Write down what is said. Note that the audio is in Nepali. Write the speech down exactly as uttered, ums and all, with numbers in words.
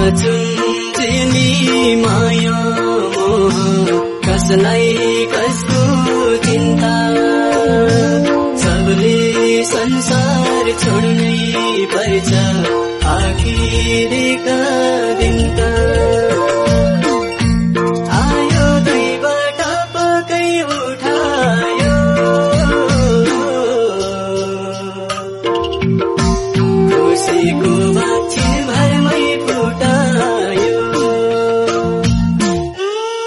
चुन्जिनी माया मोह कसलाई कसको चिन्ता सबले संसार छोड्नै पर्छ आखिर